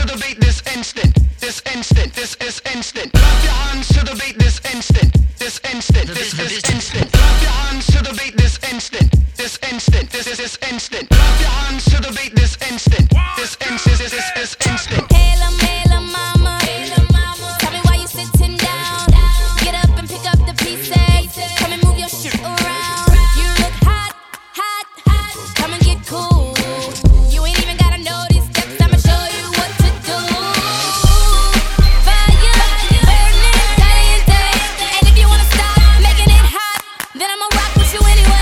the beat this instant. This instant, this is instant. Clap your hands to the beat this instant. This instant, this is instant. Clap your hands to the beat this instant. This instant, this is instant. Clap your hands to the beat this instant. This instant, this is instant. Hela mama, tell me why you sitting down. Get up and pick up the pieces. Come and move your shit around. You look hot, hot, hot. Come and get cool. You ain't even gotta know these steps. I'ma show you what to do. Fire, burning, caliente. And if you wanna stop making it hot, then I'ma rock with you anyway.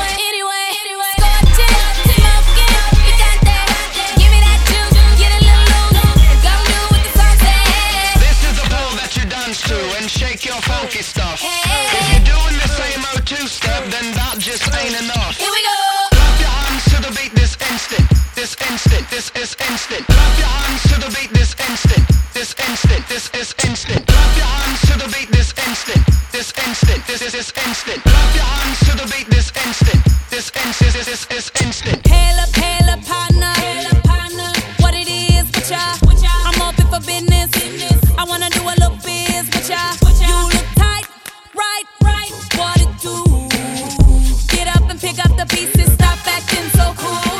Scorching, smoking, picante. Give me that juice, get a little loose. Go do what the song says. This is the ball that you dance to and shake your funky stuff. If you're doing the same O2 step, then that just ain't enough. Here we go. Clap your hands to the beat this instant. This instant, this is instant. Clap your hands to the beat this instant. This instant, this is instant. Clap your hands to the beat this instant. This instant, this is instant. Clap your hands to the beat this instant. This instant, this is instant. Hella partner, what it is with ya? I'm open for business. I wanna do a little biz with ya. You look tight, right, what it do? Get up and pick up the pieces. Stop acting so cool.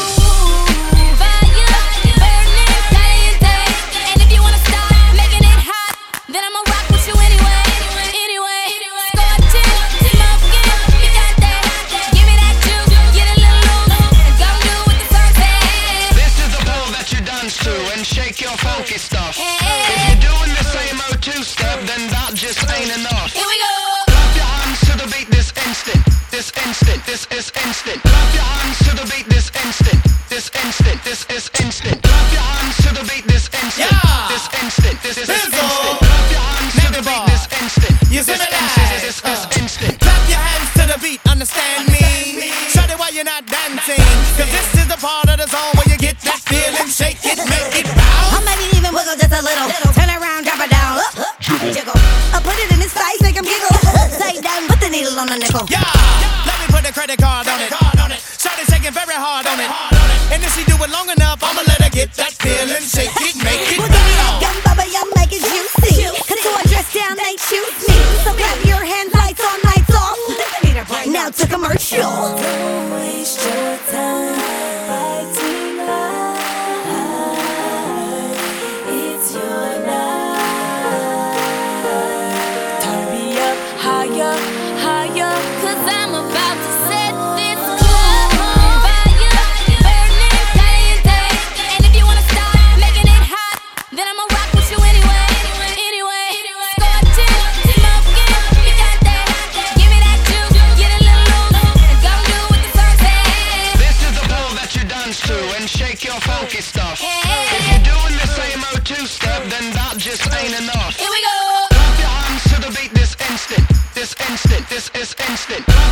Fire, burning, caliente. And if you wanna stop making it hot, then I'ma rock with you anyway. Scorching, smoking, picante. Give me that juice, get a little loose. Go do what the song says. This is the ball that you dance to and shake your funky stuff. If you're doing the same O2 step, then that just ain't enough. Here we go. Clap your hands to the beat this instant. This instant, this is instant. Clap your hands to the beat this instant. This instant, this is instant. Clap your hands to the beat this instant. This instant, this is instant. Clap your hands to the beat this instant. You This see me instant, live? this is instant. Clap your hands to the beat, understand me. Shout it while you're not dancing. Cause this is the part of the song where you get that feeling. Shake it, make it bounce. Or maybe even wiggle just a little. Turn around, drop it down. Jiggle. Put it in his face, make him giggle. Say down, put the needle on the nickel. Yeah, let me put the credit card on it. Shout it, shaking very hard on it. And if she do it long enough, I'ma let her get that feeling. Shake it, make it Well, give me that bounce. gum, bubba, y'all make it juicy. Cause so I dress down, they choose me. So clap your hands, lights on, lights off. Now to commercial. Don't waste your time fighting life. It's your night. Turn me up higher, cause I'm about to set this club on fire. Burning, caliente. And if you wanna stop making it hot, then I'ma rock with you anyway. Scorching, smoking, picante. Give me that juice, get a little loose. Go do what the song says. This is the ball that you dance to and shake your funky stuff. If you're doing the same O2 step, then that just ain't enough. Here we go. Clap your hands to the beat this instant. This instant, this is instant. Clap